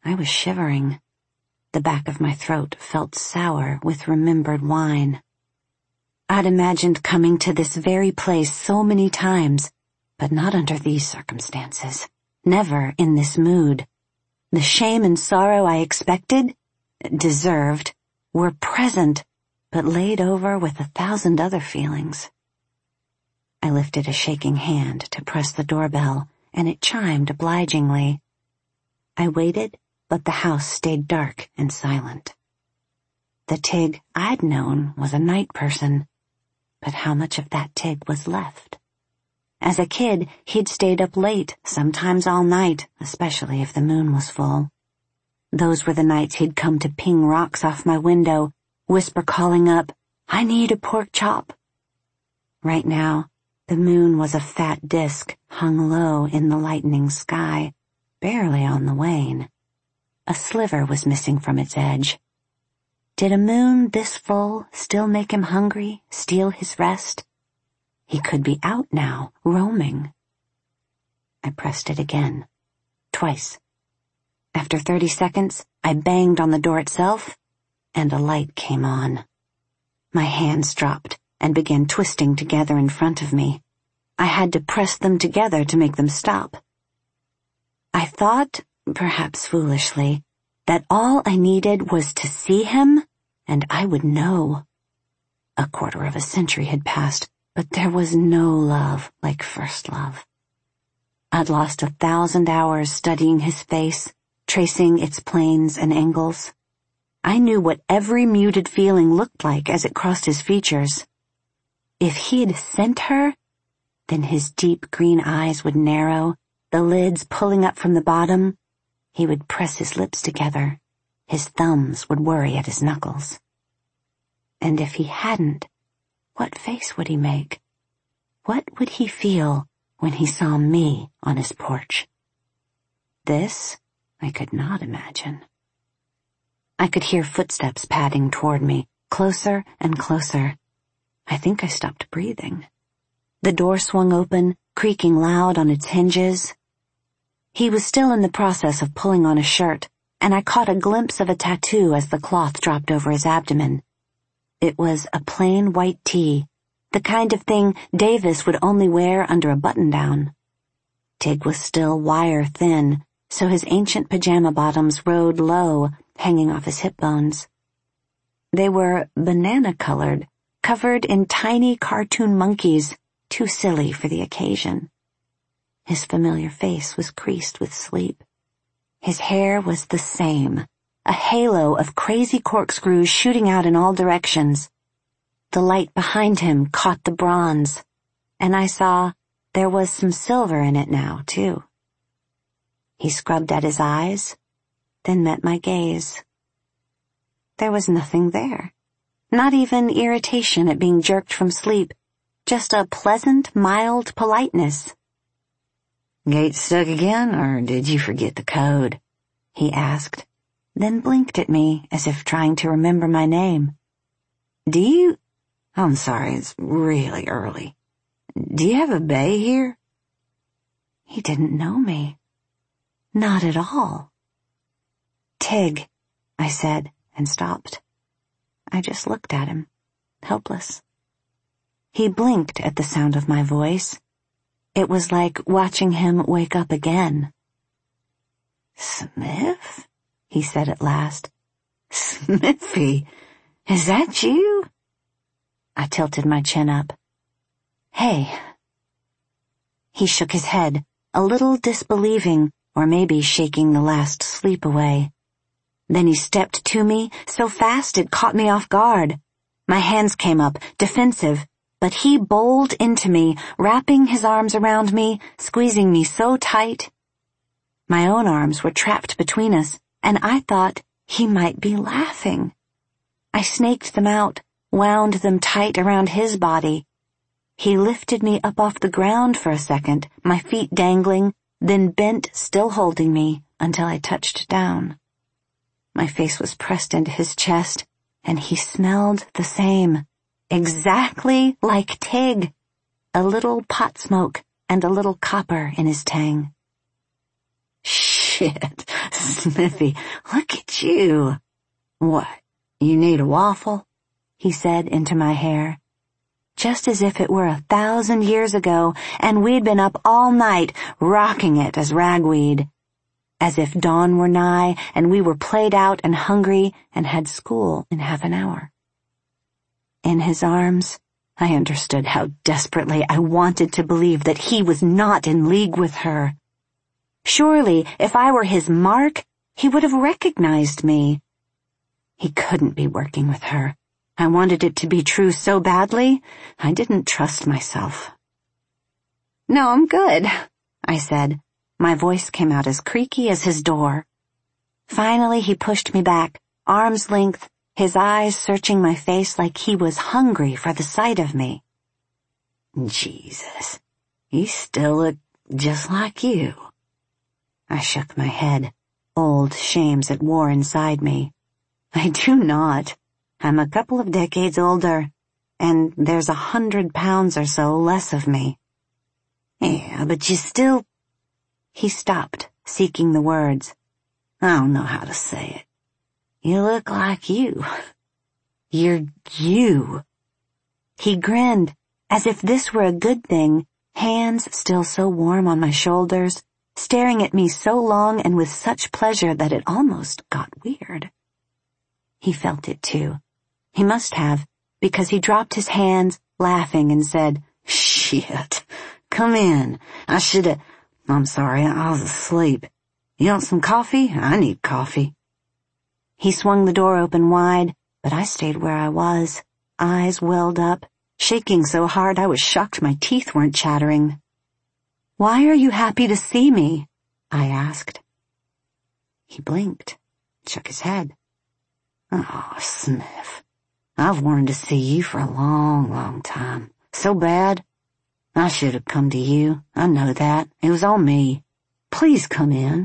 I was shivering. The back of my throat felt sour with remembered wine. I'd imagined coming to this very place so many times, but not under these circumstances. Never in this mood. The shame and sorrow I expected, deserved, were present, but laid over with 1,000 other feelings. I lifted a shaking hand to press the doorbell, and it chimed obligingly. I waited, but the house stayed dark and silent. The Tig I'd known was a night person, but how much of that Tig was left? As a kid, he'd stayed up late, sometimes all night, especially if the moon was full. Those were the nights he'd come to ping rocks off my window, whisper calling up, "I need a pork chop." Right now, the moon was a fat disk hung low in the lightening sky, barely on the wane. A sliver was missing from its edge. Did a moon this full still make him hungry, steal his rest? He could be out now, roaming. I pressed it again. Twice. After 30 seconds, I banged on the door itself, and a light came on. My hands dropped and began twisting together in front of me. I had to press them together to make them stop. I thought, perhaps foolishly, that all I needed was to see him, and I would know. A quarter of a century had passed, but there was no love like first love. I'd lost 1,000 hours studying his face, tracing its planes and angles. I knew what every muted feeling looked like as it crossed his features. If he'd sent her, then his deep green eyes would narrow, the lids pulling up from the bottom. He would press his lips together. His thumbs would worry at his knuckles. And if he hadn't, what face would he make? What would he feel when he saw me on his porch? This I could not imagine. I could hear footsteps padding toward me, closer and closer. I think I stopped breathing. The door swung open, creaking loud on its hinges. He was still in the process of pulling on a shirt, and I caught a glimpse of a tattoo as the cloth dropped over his abdomen. It was a plain white tee, the kind of thing Davis would only wear under a button-down. Tig was still wire-thin, so his ancient pajama bottoms rode low, hanging off his hip bones. They were banana-colored, covered in tiny cartoon monkeys, too silly for the occasion. His familiar face was creased with sleep. His hair was the same, a halo of crazy corkscrews shooting out in all directions. The light behind him caught the bronze, and I saw there was some silver in it now, too. He scrubbed at his eyes, then met my gaze. There was nothing there, not even irritation at being jerked from sleep, just a pleasant, mild politeness. "Gate stuck again, or did you forget the code?" he asked, then blinked at me as if trying to remember my name. I'm sorry, it's really early. Do you have a bay here?" He didn't know me. Not at all. "Tig," I said, and stopped. I just looked at him, helpless. He blinked at the sound of my voice. It was like watching him wake up again. "Smith?" he said at last. "Smithy, is that you?" I tilted my chin up. "Hey." He shook his head, a little disbelieving, or maybe shaking the last sleep away. Then he stepped to me, so fast it caught me off guard. My hands came up, defensive, but he bowled into me, wrapping his arms around me, squeezing me so tight. My own arms were trapped between us, and I thought he might be laughing. I snaked them out, wound them tight around his body. He lifted me up off the ground for a second, my feet dangling, then bent, still holding me, until I touched down. My face was pressed into his chest, and he smelled the same. Exactly like Tig. A little pot smoke and a little copper in his tang. "Shit, Smithy, look at you. What, you need a waffle? He said into my hair. Just as if it were 1,000 years ago and we'd been up all night rocking it as ragweed. As if dawn were nigh and we were played out and hungry and had school in half an hour. In his arms, I understood how desperately I wanted to believe that he was not in league with her. Surely, if I were his mark, he would have recognized me. He couldn't be working with her. I wanted it to be true so badly, I didn't trust myself. No, I'm good, I said. My voice came out as creaky as his door. Finally, he pushed me back, arm's length, his eyes searching my face like he was hungry for the sight of me. Jesus, you still look just like you. I shook my head, old shames at war inside me. I do not. I'm a couple of decades older, and there's 100 pounds or so less of me. Yeah, but you still... He stopped, seeking the words. I don't know how to say it. You look like you. You're you. He grinned, as if this were a good thing, hands still so warm on my shoulders, staring at me so long and with such pleasure that it almost got weird. He felt it too. He must have, because he dropped his hands, laughing, and said, Shit, come in. I'm sorry, I was asleep. You want some coffee? I need coffee. He swung the door open wide, but I stayed where I was, eyes welled up, shaking so hard I was shocked my teeth weren't chattering. Why are you happy to see me? I asked. He blinked, shook his head. Oh, Smith, I've wanted to see you for a long, long time. So bad. I should have come to you. I know that. It was on me. Please come in.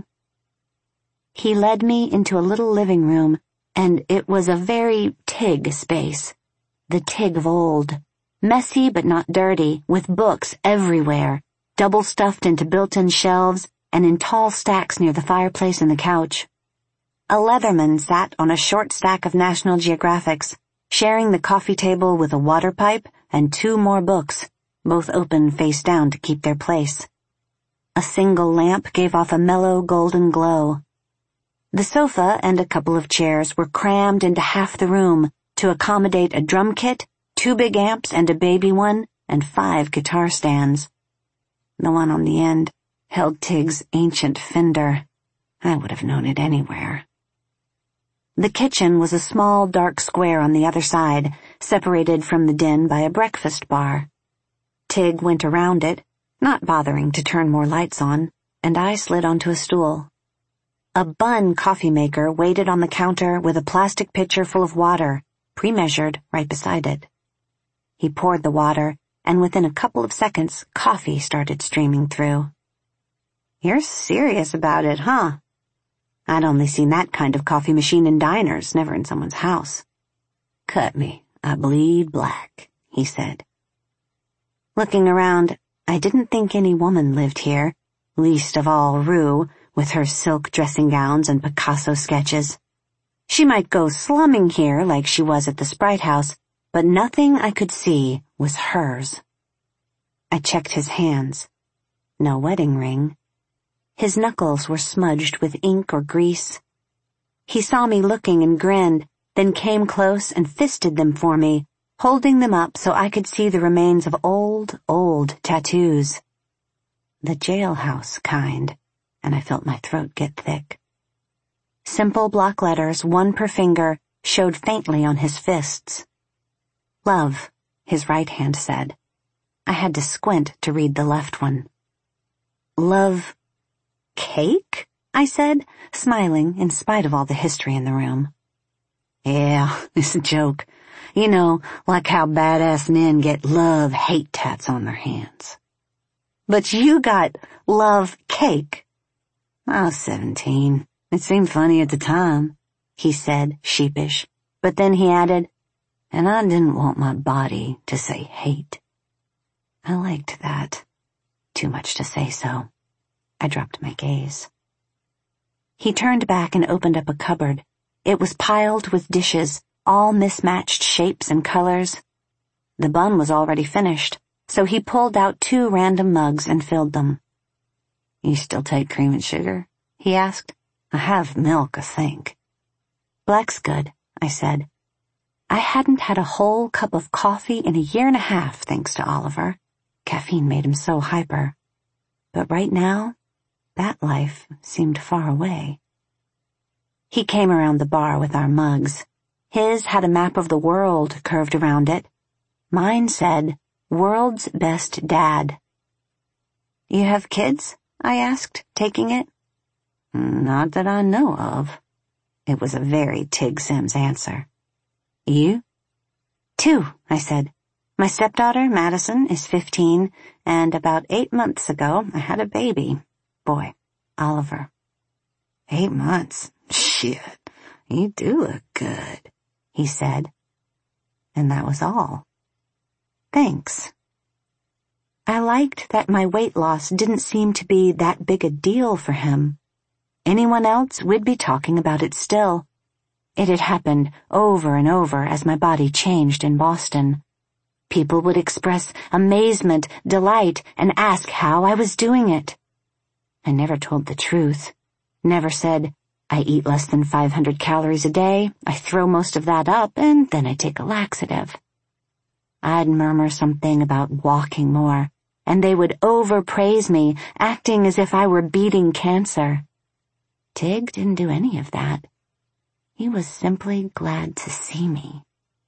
He led me into a little living room, and it was a very Tig space. The Tig of old. Messy but not dirty, with books everywhere, double-stuffed into built-in shelves and in tall stacks near the fireplace and the couch. A Leatherman sat on a short stack of National Geographics, sharing the coffee table with a water pipe and 2 more books, both open face down to keep their place. A single lamp gave off a mellow golden glow. The sofa and a couple of chairs were crammed into half the room to accommodate a drum kit, 2 big amps and a baby one, and 5 guitar stands. The one on the end held Tig's ancient Fender. I would have known it anywhere. The kitchen was a small, dark square on the other side, separated from the den by a breakfast bar. Tig went around it, not bothering to turn more lights on, and I slid onto a stool. A Bunn coffee maker waited on the counter with a plastic pitcher full of water, pre-measured, right beside it. He poured the water, and within a couple of seconds, coffee started streaming through. You're serious about it, huh? I'd only seen that kind of coffee machine in diners, never in someone's house. Cut me, I bleed black, he said. Looking around, I didn't think any woman lived here, least of all Rue, with her silk dressing gowns and Picasso sketches. She might go slumming here like she was at the Sprite House, but nothing I could see was hers. I checked his hands. No wedding ring. His knuckles were smudged with ink or grease. He saw me looking and grinned, then came close and fisted them for me, holding them up so I could see the remains of old, old tattoos. The jailhouse kind, and I felt my throat get thick. Simple block letters, 1 per finger, showed faintly on his fists. Love, his right hand said. I had to squint to read the left one. Love... Cake? I said, smiling in spite of all the history in the room. Yeah, it's a joke. You know, like how badass men get love-hate tats on their hands. But you got love cake. I was 17. It seemed funny at the time, he said, sheepish. But then he added, and I didn't want my body to say hate. I liked that. Too much to say so. I dropped my gaze. He turned back and opened up a cupboard. It was piled with dishes, all mismatched shapes and colors. The bun was already finished, so he pulled out 2 random mugs and filled them. "You still take cream and sugar?" he asked. "I have milk, I think." "Black's good," I said. I hadn't had a whole cup of coffee in a year and a half, thanks to Oliver. Caffeine made him so hyper. But right now, that life seemed far away. He came around the bar with our mugs. His had a map of the world curved around it. Mine said, "World's Best Dad." "You have kids?" I asked, taking it. "Not that I know of." It was a very Tig Sims answer. "You?" "2," I said. "My stepdaughter, Madison, is 15, and about 8 months ago I had a baby. Boy, Oliver." "8 months? Shit, you do look good," he said. And that was all. Thanks. I liked that my weight loss didn't seem to be that big a deal for him. Anyone else would be talking about it still. It had happened over and over as my body changed in Boston. People would express amazement, delight, and ask how I was doing it. I never told the truth. Never said, "I eat less than 500 calories a day, I throw most of that up, and then I take a laxative." I'd murmur something about walking more, and they would overpraise me, acting as if I were beating cancer. Tig didn't do any of that. He was simply glad to see me.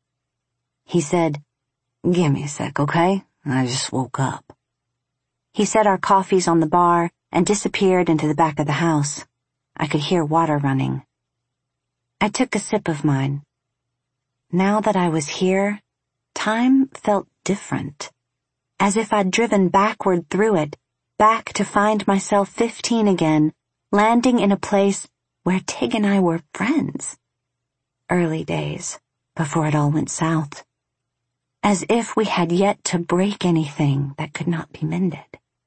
He said, "Give me a sec, okay? I just woke up." He set our coffees on the bar and disappeared into the back of the house. I could hear water running. I took a sip of mine. Now that I was here, time felt different, as if I'd driven backward through it, back to find myself 15 again, landing in a place where Tig and I were friends. Early days, before it all went south. As if we had yet to break anything that could not be mended.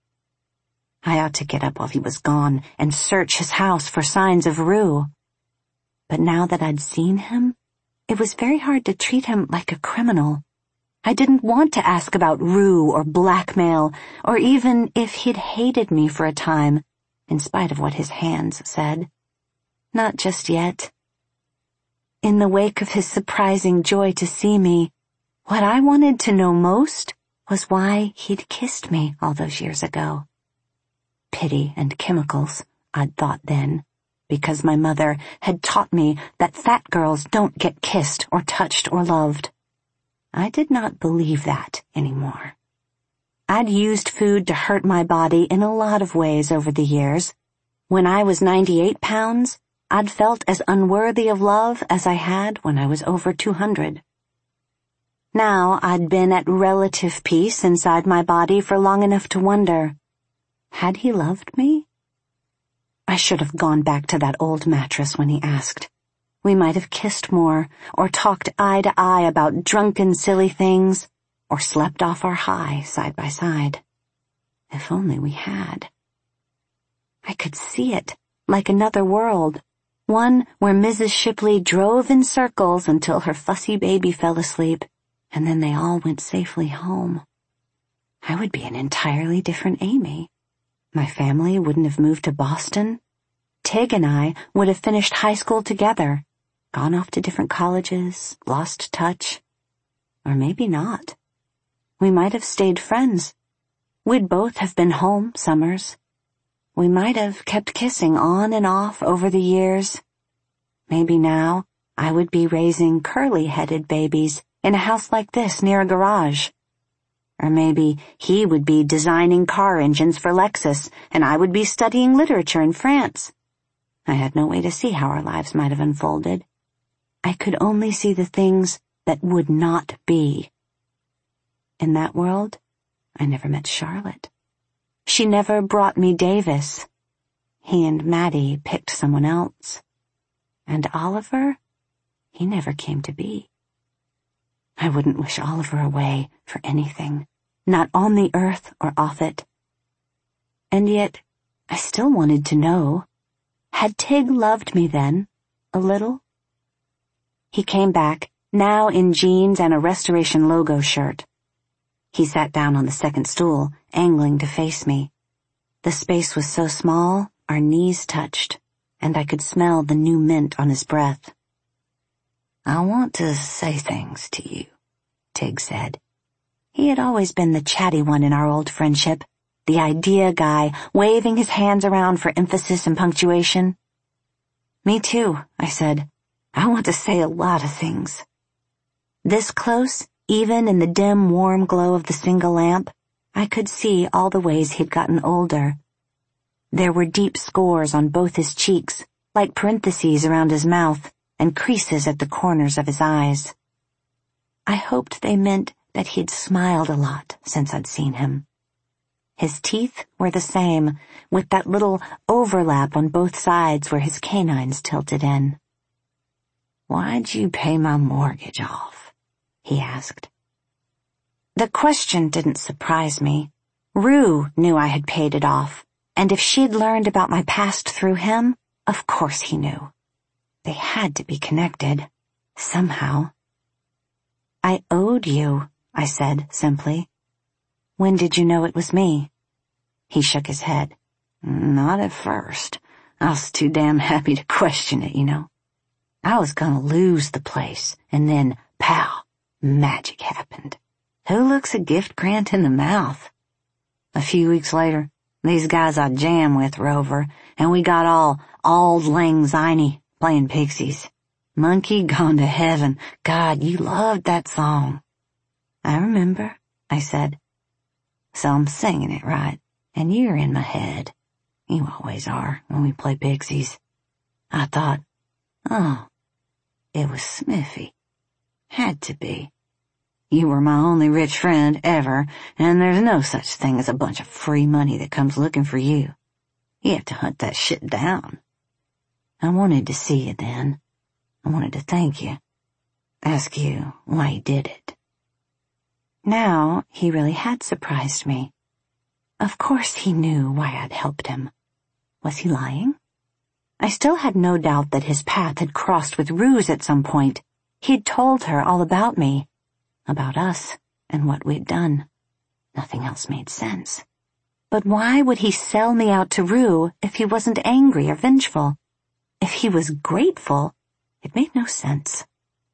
I ought to get up while he was gone and search his house for signs of Rue. But now that I'd seen him, it was very hard to treat him like a criminal. I didn't want to ask about Rue or blackmail, or even if he'd hated me for a time, in spite of what his hands said. Not just yet. In the wake of his surprising joy to see me, what I wanted to know most was why he'd kissed me all those years ago. Pity and chemicals, I'd thought then, because my mother had taught me that fat girls don't get kissed or touched or loved. I did not believe that anymore. I'd used food to hurt my body in a lot of ways over the years. When I was 98 pounds, I'd felt as unworthy of love as I had when I was over 200. Now I'd been at relative peace inside my body for long enough to wonder, had he loved me? I should have gone back to that old mattress when he asked. We might have kissed more, or talked eye to eye about drunken silly things, or slept off our high side by side. If only we had. I could see it, like another world, one where Mrs. Shipley drove in circles until her fussy baby fell asleep, and then they all went safely home. I would be an entirely different Amy. My family wouldn't have moved to Boston. Tig and I would have finished high school together, gone off to different colleges, lost touch. Or maybe not. We might have stayed friends. We'd both have been home summers. We might have kept kissing on and off over the years. Maybe now I would be raising curly-headed babies in a house like this near a garage. Or maybe he would be designing car engines for Lexus and I would be studying literature in France. I had no way to see how our lives might have unfolded. I could only see the things that would not be. In that world, I never met Charlotte. She never brought me Davis. He and Maddie picked someone else. And Oliver, he never came to be. I wouldn't wish Oliver away for anything, not on the earth or off it. And yet, I still wanted to know. Had Tig loved me then, a little? He came back, now in jeans and a Restoration logo shirt. He sat down on the second stool, angling to face me. The space was so small, our knees touched, and I could smell the new mint on his breath. "I want to say things to you," Tig said. He had always been the chatty one in our old friendship, the idea guy, waving his hands around for emphasis and punctuation. "Me too," I said. "I want to say a lot of things." This close, even in the dim, warm glow of the single lamp, I could see all the ways he'd gotten older. There were deep scores on both his cheeks, like parentheses around his mouth, and creases at the corners of his eyes. I hoped they meant that he'd smiled a lot since I'd seen him. His teeth were the same, with that little overlap on both sides where his canines tilted in. "Why'd you pay my mortgage off?" he asked. The question didn't surprise me. Rue knew I had paid it off, and if she'd learned about my past through him, of course he knew. They had to be connected, somehow. "I owed you," I said simply. "When did you know it was me?" He shook his head. "Not at first. I was too damn happy to question it, you know. I was gonna lose the place, and then, pow, magic happened. Who looks a gift grant in the mouth? A few weeks later, these guys I jam with were over, and we got all Auld Lang Syne playing Pixies. Monkey Gone to Heaven. God, you loved that song." "I remember," I said. "So I'm singing it right, and you're in my head. You always are when we play Pixies." I thought, oh, it was Smithy. Had to be. You were my only rich friend ever, and there's no such thing as a bunch of free money that comes looking for you. You have to hunt that shit down. I wanted to see you then. I wanted to thank you. Ask you why you did it." Now he really had surprised me. Of course he knew why I'd helped him. Was he lying? I still had no doubt that his path had crossed with Rue's at some point. He'd told her all about me, about us, and what we'd done. Nothing else made sense. But why would he sell me out to Rue if he wasn't angry or vengeful? If he was grateful, it made no sense.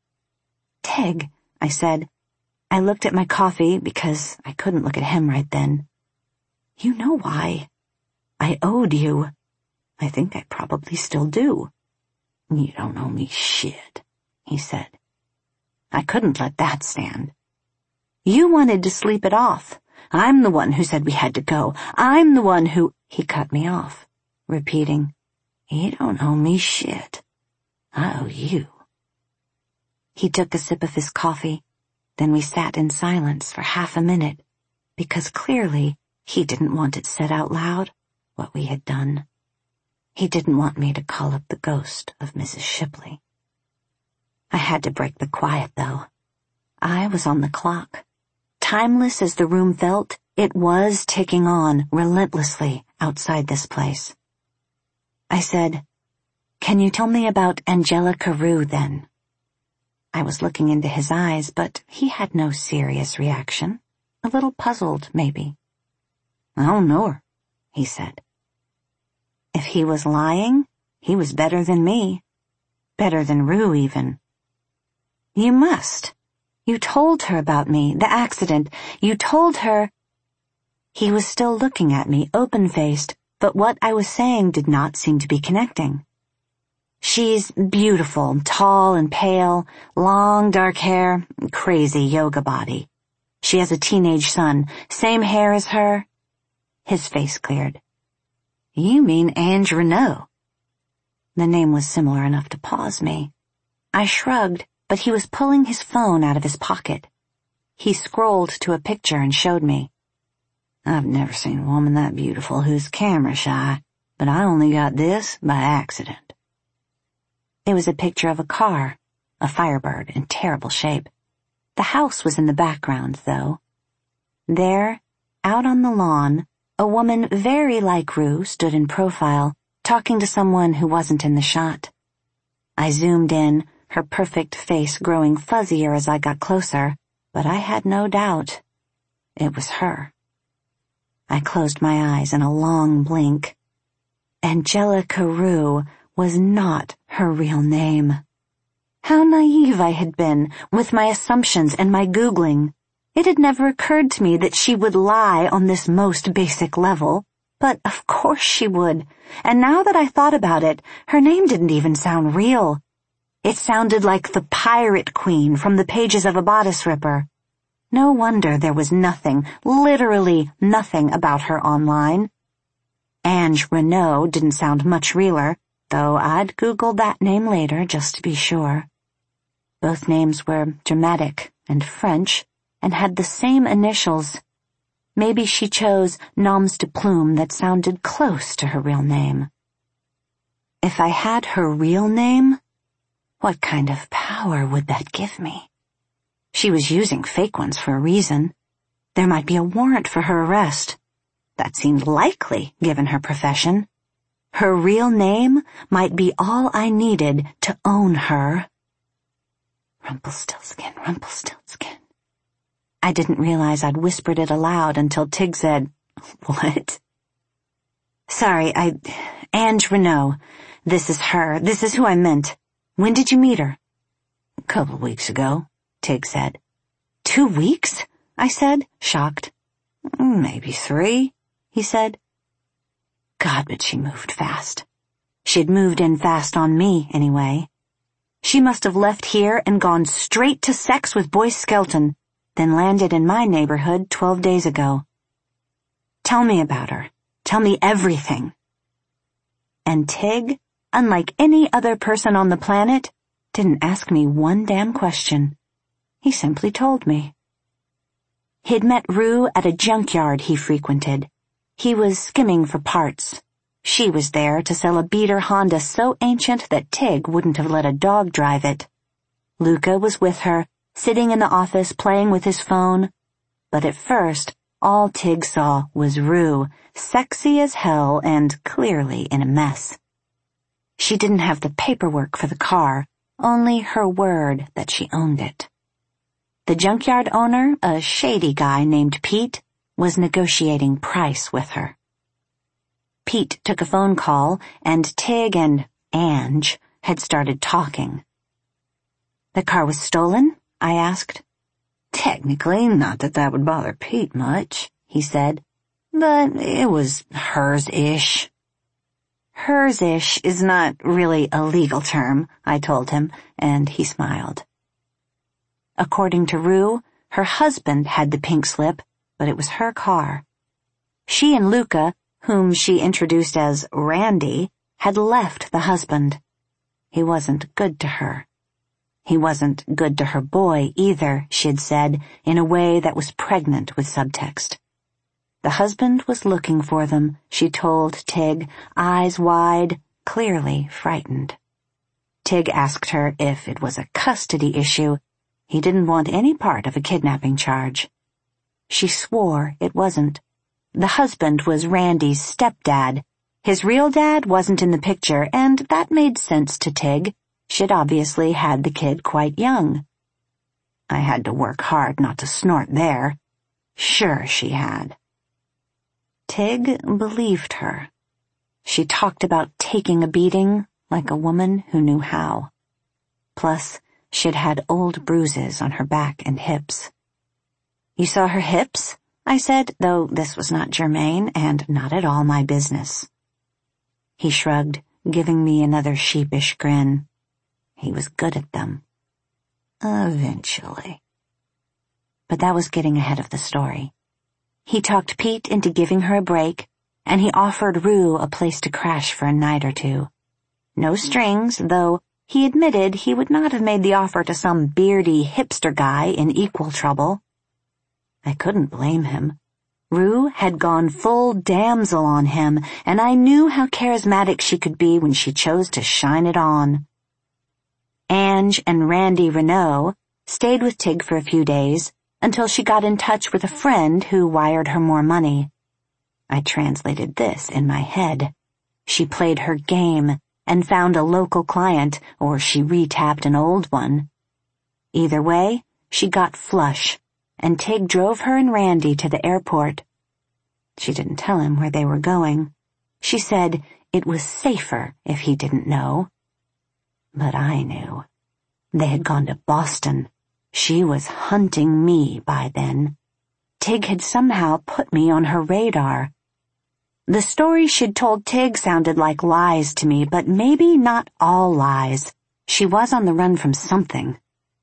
"Tig," I said. I looked at my coffee because I couldn't look at him right then. "You know why. I owed you. I think I probably still do." "You don't owe me shit," he said. I couldn't let that stand. "You wanted to sleep it off. I'm the one who said we had to go. I'm the one who—" He cut me off, repeating, "You don't owe me shit. I owe you." He took a sip of his coffee. Then we sat in silence for half a minute, because clearly he didn't want it said out loud, what we had done. He didn't want me to call up the ghost of Mrs. Shipley. I had to break the quiet, though. I was on the clock. Timeless as the room felt, it was ticking on relentlessly outside this place. I said, "Can you tell me about Angelica Rue, then?" I was looking into his eyes, but he had no serious reaction. A little puzzled, maybe. "I don't know her," he said. If he was lying, he was better than me. Better than Rue, even. "You must. You told her about me, the accident. You told her—" He was still looking at me, open-faced, but what I was saying did not seem to be connecting. "She's beautiful, tall and pale, long dark hair, crazy yoga body. She has a teenage son, same hair as her." His face cleared. "You mean Ange Renault." The name was similar enough to pause me. I shrugged, but he was pulling his phone out of his pocket. He scrolled to a picture and showed me. "I've never seen a woman that beautiful who's camera shy, but I only got this by accident." It was a picture of a car, a Firebird in terrible shape. The house was in the background, though. There, out on the lawn, a woman very like Rue stood in profile, talking to someone who wasn't in the shot. I zoomed in, her perfect face growing fuzzier as I got closer, but I had no doubt. It was her. I closed my eyes in a long blink. Angelica Rue was not her real name. How naive I had been with my assumptions and my Googling. It had never occurred to me that she would lie on this most basic level, but of course she would, and now that I thought about it, her name didn't even sound real. It sounded like the Pirate Queen from the pages of a bodice ripper. No wonder there was nothing, literally nothing about her online. Ange Renault didn't sound much realer, though I'd Googled that name later just to be sure. Both names were dramatic and French, and had the same initials. Maybe she chose noms de plume that sounded close to her real name. If I had her real name, what kind of power would that give me? She was using fake ones for a reason. There might be a warrant for her arrest. That seemed likely, given her profession. Her real name might be all I needed to own her. Rumpelstiltskin, Rumpelstiltskin. I didn't realize I'd whispered it aloud until Tig said, "What?" "Sorry, Ange Renault. This is her. This is who I meant. When did you meet her?" "A couple of weeks ago," Tig said. 2 weeks?" I said, shocked. "Maybe 3, he said. God, but she moved fast. She'd moved in fast on me, anyway. She must have left here and gone straight to sex with Boyce Skelton, then landed in my neighborhood 12 days ago. "Tell me about her. Tell me everything." And Tig, unlike any other person on the planet, didn't ask me one damn question. He simply told me. He'd met Rue at a junkyard he frequented. He was skimming for parts. She was there to sell a beater Honda so ancient that Tig wouldn't have let a dog drive it. Luca was with her, sitting in the office playing with his phone. But at first, all Tig saw was Rue, sexy as hell and clearly in a mess. She didn't have the paperwork for the car, only her word that she owned it. The junkyard owner, a shady guy named Pete, was negotiating price with her. Pete took a phone call, and Tig and Ange had started talking. "The car was stolen?" I asked. "Technically, not that would bother Pete much," he said, "but it was hers-ish." "Hers-ish is not really a legal term," I told him, and he smiled. According to Rue, her husband had the pink slip, but it was her car. She and Luca, whom she introduced as Randy, had left the husband. He wasn't good to her. He wasn't good to her boy either, she'd said, in a way that was pregnant with subtext. The husband was looking for them, she told Tig, eyes wide, clearly frightened. Tig asked her if it was a custody issue. He didn't want any part of a kidnapping charge. She swore it wasn't. The husband was Randy's stepdad. His real dad wasn't in the picture, and that made sense to Tig. She'd obviously had the kid quite young. I had to work hard not to snort there. Sure she had. Tig believed her. She talked about taking a beating like a woman who knew how. Plus, she'd had old bruises on her back and hips. "You saw her hips?" I said, though this was not germane and not at all my business. He shrugged, giving me another sheepish grin. He was good at them. Eventually. But that was getting ahead of the story. He talked Pete into giving her a break, and he offered Rue a place to crash for a night or 2. No strings, though he admitted he would not have made the offer to some beardy hipster guy in equal trouble. I couldn't blame him. Rue had gone full damsel on him, and I knew how charismatic she could be when she chose to shine it on. Ange and Randy Renault stayed with Tig for a few days until she got in touch with a friend who wired her more money. I translated this in my head. She played her game and found a local client, or she re-tapped an old one. Either way, she got flush, and Tig drove her and Randy to the airport. She didn't tell him where they were going. She said it was safer if he didn't know. But I knew. They had gone to Boston. She was hunting me by then. Tig had somehow put me on her radar. The story she'd told Tig sounded like lies to me, but maybe not all lies. She was on the run from something.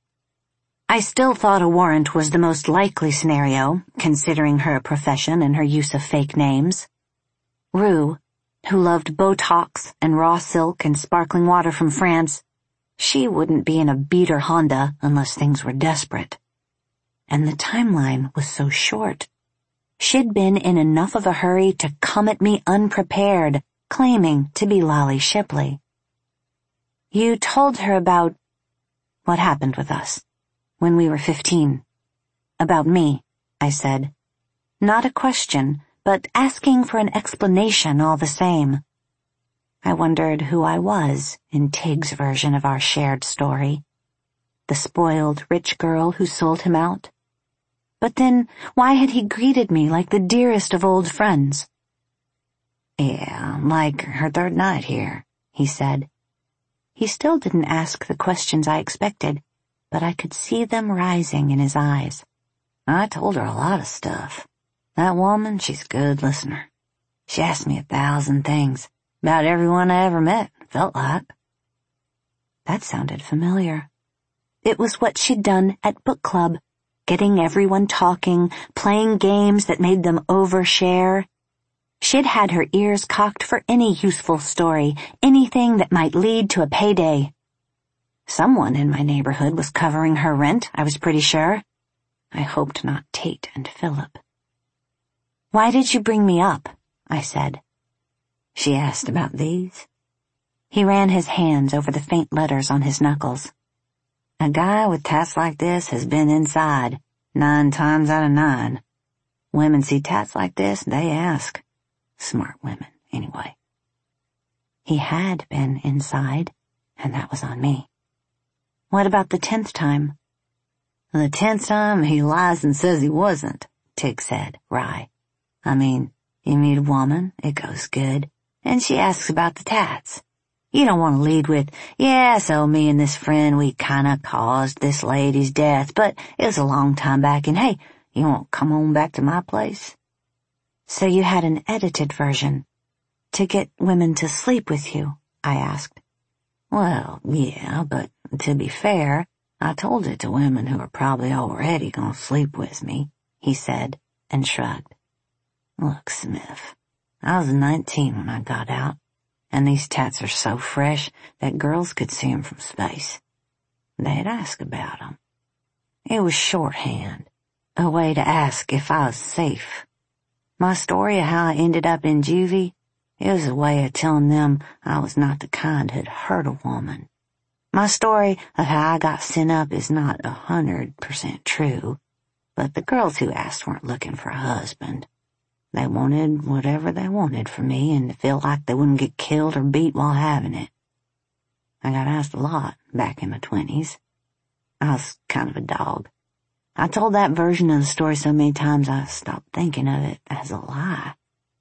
I still thought a warrant was the most likely scenario, considering her profession and her use of fake names. Rue, who loved Botox and raw silk and sparkling water from France, she wouldn't be in a beater Honda unless things were desperate. And the timeline was so short. She'd been in enough of a hurry to come at me unprepared, claiming to be Lolly Shipley. You told her about what happened with us when we were 15. About me, I said. Not a question, but asking for an explanation all the same. I wondered who I was in Tig's version of our shared story. The spoiled rich girl who sold him out. But then, why had he greeted me like the dearest of old friends? Yeah, like her third night here, he said. He still didn't ask the questions I expected, but I could see them rising in his eyes. I told her a lot of stuff. That woman, she's a good listener. She asked me 1,000 things, about everyone I ever met, felt like. That sounded familiar. It was what she'd done at book club. Getting everyone talking, playing games that made them overshare. She'd had her ears cocked for any useful story, anything that might lead to a payday. Someone in my neighborhood was covering her rent, I was pretty sure. I hoped not Tate and Philip. Why did you bring me up? I said. She asked about these. He ran his hands over the faint letters on his knuckles. A guy with tats like this has been inside 9 times out of 9. Women see tats like this, they ask. Smart women, anyway. He had been inside, and that was on me. What about the 10th time? The 10th time he lies and says he wasn't, Tig said, wry. I mean, you meet a woman, it goes good, and she asks about the tats. You don't want to lead with, yeah, so me and this friend, we kinda caused this lady's death, but it was a long time back, and hey, you won't come on back to my place? So you had an edited version. To get women to sleep with you, I asked. Well, yeah, but to be fair, I told it to women who were probably already gonna sleep with me, he said, and shrugged. Look, Smith, I was 19 when I got out. And these tats are so fresh that girls could see 'em from space. They'd ask about 'em. It was shorthand, a way to ask if I was safe. My story of how I ended up in juvie, it was a way of telling them I was not the kind who'd hurt a woman. My story of how I got sent up is not 100% true, but the girls who asked weren't looking for a husband. They wanted whatever they wanted from me and to feel like they wouldn't get killed or beat while having it. I got asked a lot back in my 20s. I was kind of a dog. I told that version of the story so many times I stopped thinking of it as a lie.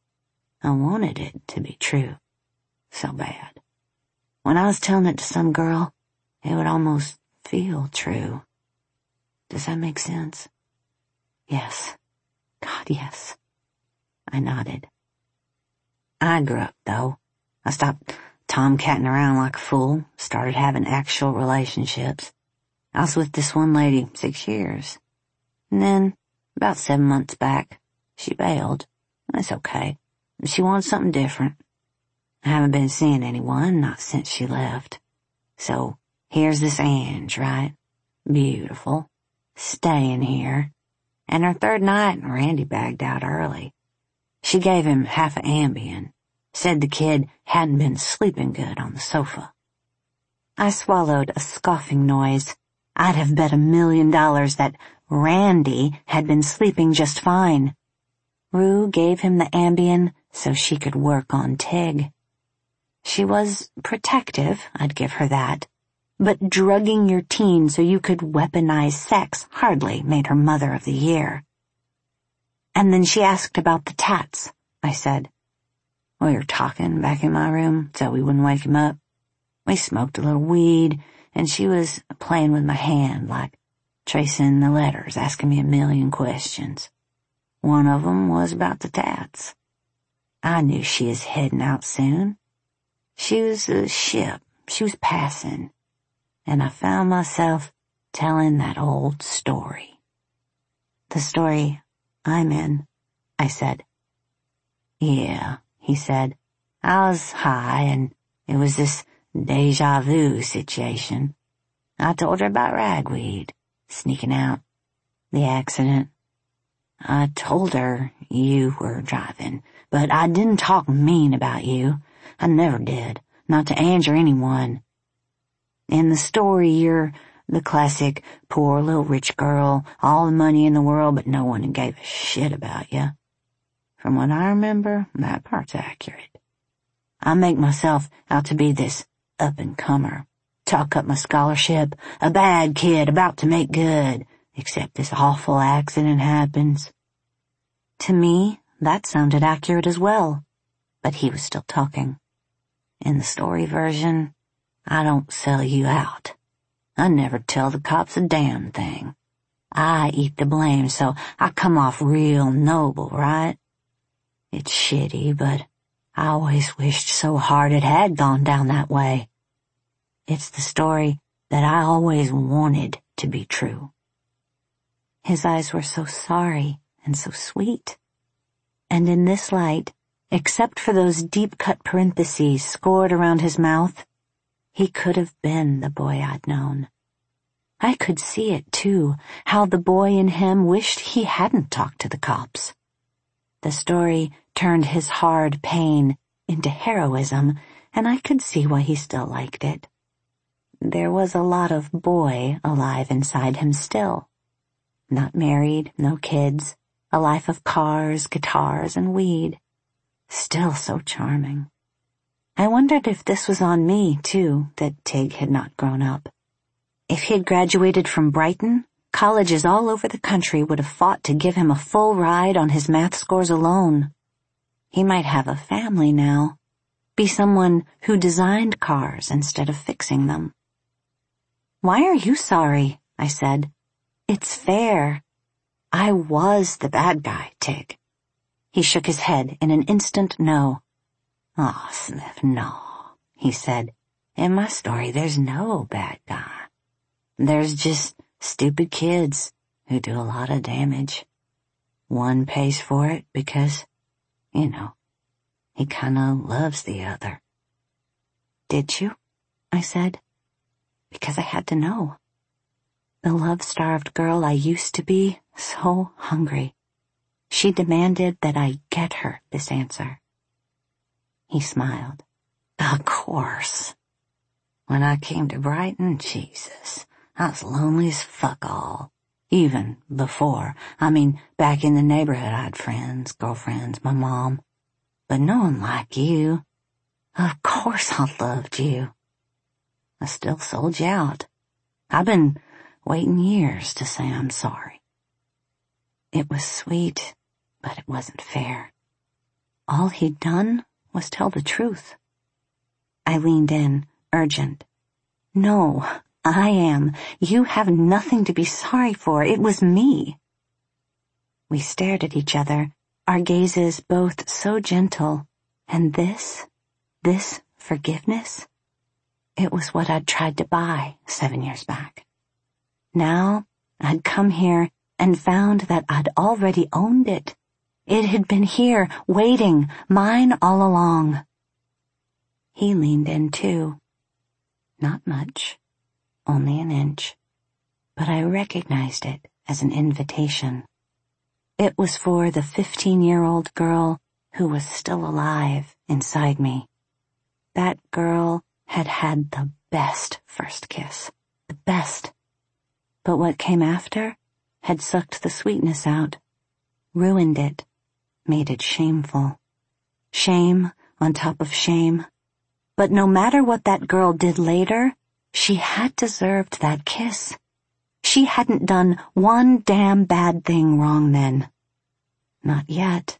I wanted it to be true. So bad. When I was telling it to some girl, it would almost feel true. Does that make sense? Yes. God, yes. I nodded. I grew up, though. I stopped tomcatting around like a fool, started having actual relationships. I was with this one lady 6 years. And then, about 7 months back, she bailed. That's okay. She wanted something different. I haven't been seeing anyone, not since she left. So, here's this Ange, right? Beautiful. Staying here. And her third night, Randy bagged out early. She gave him half an Ambien, said the kid hadn't been sleeping good on the sofa. I swallowed a scoffing noise. I'd have bet $1 million that Randy had been sleeping just fine. Rue gave him the Ambien so she could work on Tig. She was protective, I'd give her that. But drugging your teen so you could weaponize sex hardly made her Mother of the Year. And then she asked about the tats, I said. We were talking back in my room so we wouldn't wake him up. We smoked a little weed, and she was playing with my hand, like tracing the letters, asking me a million questions. One of them was about the tats. I knew she was heading out soon. She was a ship. She was passing. And I found myself telling that old story. The story I'm in, I said. Yeah, he said. I was high, and it was this deja vu situation. I told her about ragweed, sneaking out, the accident. I told her you were driving, but I didn't talk mean about you. I never did, not to Ange or anyone. In the story, you're the classic poor little rich girl, all the money in the world, but no one gave a shit about you. From what I remember, that part's accurate. I make myself out to be this up-and-comer, talk up my scholarship, a bad kid about to make good, except this awful accident happens. To me, that sounded accurate as well, but he was still talking. In the story version, I don't sell you out. I never tell the cops a damn thing. I eat the blame, so I come off real noble, right? It's shitty, but I always wished so hard it had gone down that way. It's the story that I always wanted to be true. His eyes were so sorry and so sweet. And in this light, except for those deep-cut parentheses scored around his mouth, he could have been the boy I'd known. I could see it, too, how the boy in him wished he hadn't talked to the cops. The story turned his hard pain into heroism, and I could see why he still liked it. There was a lot of boy alive inside him still. Not married, no kids, a life of cars, guitars, and weed. Still so charming. I wondered if this was on me, too, that Tig had not grown up. If he had graduated from Brighton, colleges all over the country would have fought to give him a full ride on his math scores alone. He might have a family now, be someone who designed cars instead of fixing them. Why are you sorry? I said. It's fair. I was the bad guy, Tig. He shook his head in an instant no. "Aw, Smith, no," he said. "In my story, there's no bad guy. There's just stupid kids who do a lot of damage. One pays for it because, he kinda loves the other." "Did you?" I said. Because I had to know. The love-starved girl I used to be, so hungry. She demanded that I get her this answer. He smiled. "Of course. When I came to Brighton, Jesus, I was lonely as fuck all. Even before. Back in the neighborhood I had friends, girlfriends, my mom. But no one like you. Of course I loved you. I still sold you out. I've been waiting years to say I'm sorry." It was sweet, but it wasn't fair. All he'd done was tell the truth. I leaned in, urgent. "No, I am. You have nothing to be sorry for. It was me." We stared at each other, our gazes both so gentle, and this forgiveness, it was what I'd tried to buy 7 years back. Now, I'd come here and found that I'd already owned it. It had been here, waiting, mine all along. He leaned in too. Not much, only an inch, but I recognized it as an invitation. It was for the 15-year-old girl who was still alive inside me. That girl had had the best first kiss, the best. But what came after had sucked the sweetness out, ruined it, made it shameful. Shame on top of shame. But no matter what that girl did later, she had deserved that kiss. She hadn't done one damn bad thing wrong then. Not yet.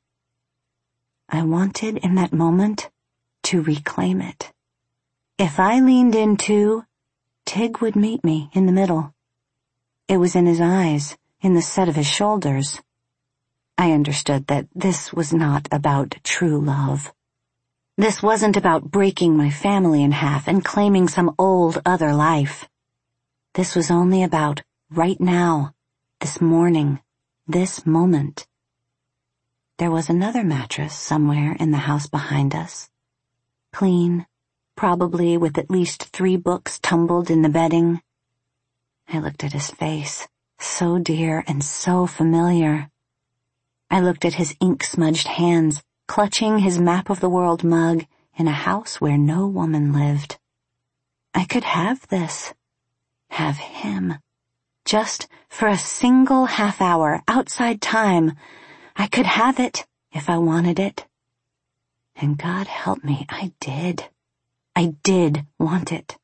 I wanted in that moment to reclaim it. If I leaned in too, Tig would meet me in the middle. It was in his eyes, in the set of his shoulders. I understood that this was not about true love. This wasn't about breaking my family in half and claiming some old other life. This was only about right now, this morning, this moment. There was another mattress somewhere in the house behind us. Clean, probably with at least 3 books tumbled in the bedding. I looked at his face, so dear and so familiar. I looked at his ink-smudged hands, clutching his map of the world mug in a house where no woman lived. I could have this. Have him. Just for a single half hour outside time. I could have it if I wanted it. And God help me, I did. I did want it.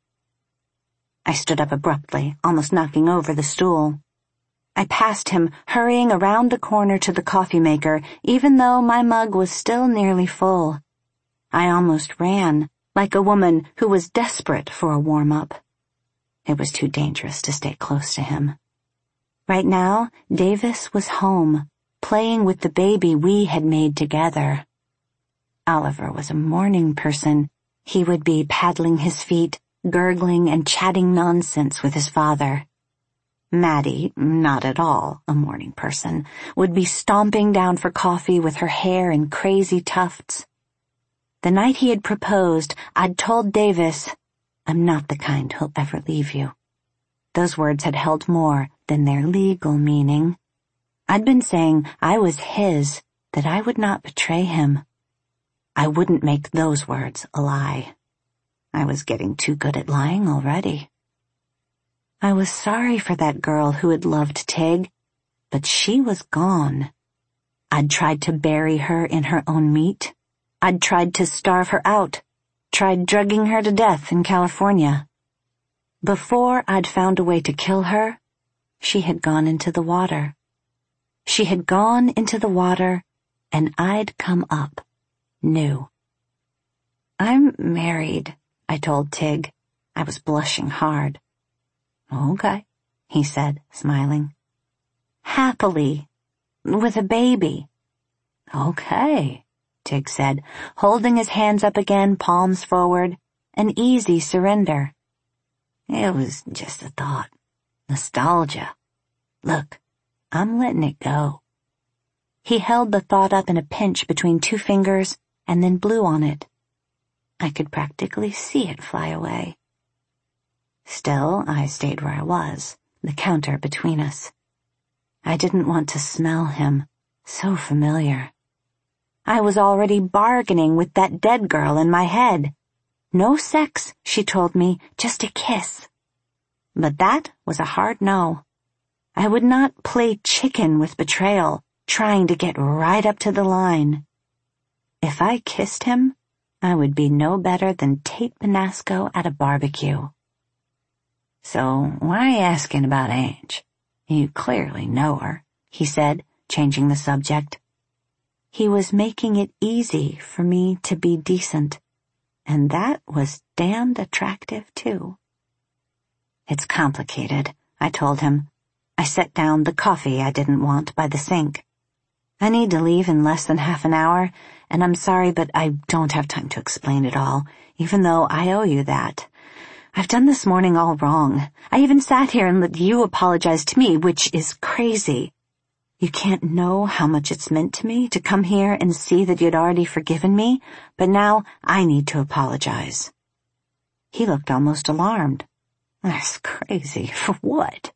I stood up abruptly, almost knocking over the stool. I passed him, hurrying around the corner to the coffee maker, even though my mug was still nearly full. I almost ran, like a woman who was desperate for a warm-up. It was too dangerous to stay close to him. Right now, Davis was home, playing with the baby we had made together. Oliver was a morning person. He would be paddling his feet, gurgling and chatting nonsense with his father. Maddie, not at all a morning person, would be stomping down for coffee with her hair in crazy tufts. The night he had proposed, I'd told Davis, "I'm not the kind who'll ever leave you." Those words had held more than their legal meaning. I'd been saying I was his, that I would not betray him. I wouldn't make those words a lie. I was getting too good at lying already. I was sorry for that girl who had loved Tig, but she was gone. I'd tried to bury her in her own meat. I'd tried to starve her out, tried drugging her to death in California. Before I'd found a way to kill her, she had gone into the water. She had gone into the water, and I'd come up, new. "I'm married," I told Tig. I was blushing hard. "Okay," he said, smiling. "Happily, with a baby." "Okay," Tig said, holding his hands up again, palms forward, an easy surrender. "It was just a thought. Nostalgia. Look, I'm letting it go." He held the thought up in a pinch between 2 fingers and then blew on it. I could practically see it fly away. Still, I stayed where I was, the counter between us. I didn't want to smell him, so familiar. I was already bargaining with that dead girl in my head. No sex, she told me, just a kiss. But that was a hard no. I would not play chicken with betrayal, trying to get right up to the line. If I kissed him, I would be no better than Tate Benasco at a barbecue. "So why asking about Ange? You clearly know her," he said, changing the subject. He was making it easy for me to be decent, and that was damned attractive too. "It's complicated," I told him. I set down the coffee I didn't want by the sink. "I need to leave in less than half an hour, and I'm sorry, but I don't have time to explain it all, even though I owe you that. I've done this morning all wrong. I even sat here and let you apologize to me, which is crazy. You can't know how much it's meant to me to come here and see that you'd already forgiven me, but now I need to apologize." He looked almost alarmed. "That's crazy. For what?"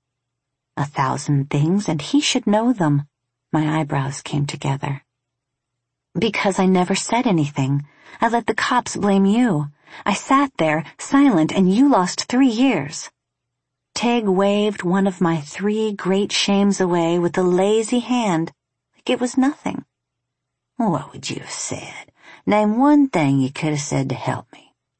1,000 things, and he should know them. My eyebrows came together. "Because I never said anything. I let the cops blame you. I sat there, silent, and you lost 3 years. Tig waved one of my 3 great shames away with a lazy hand, like it was nothing. "What would you have said? Name one thing you could have said to help me.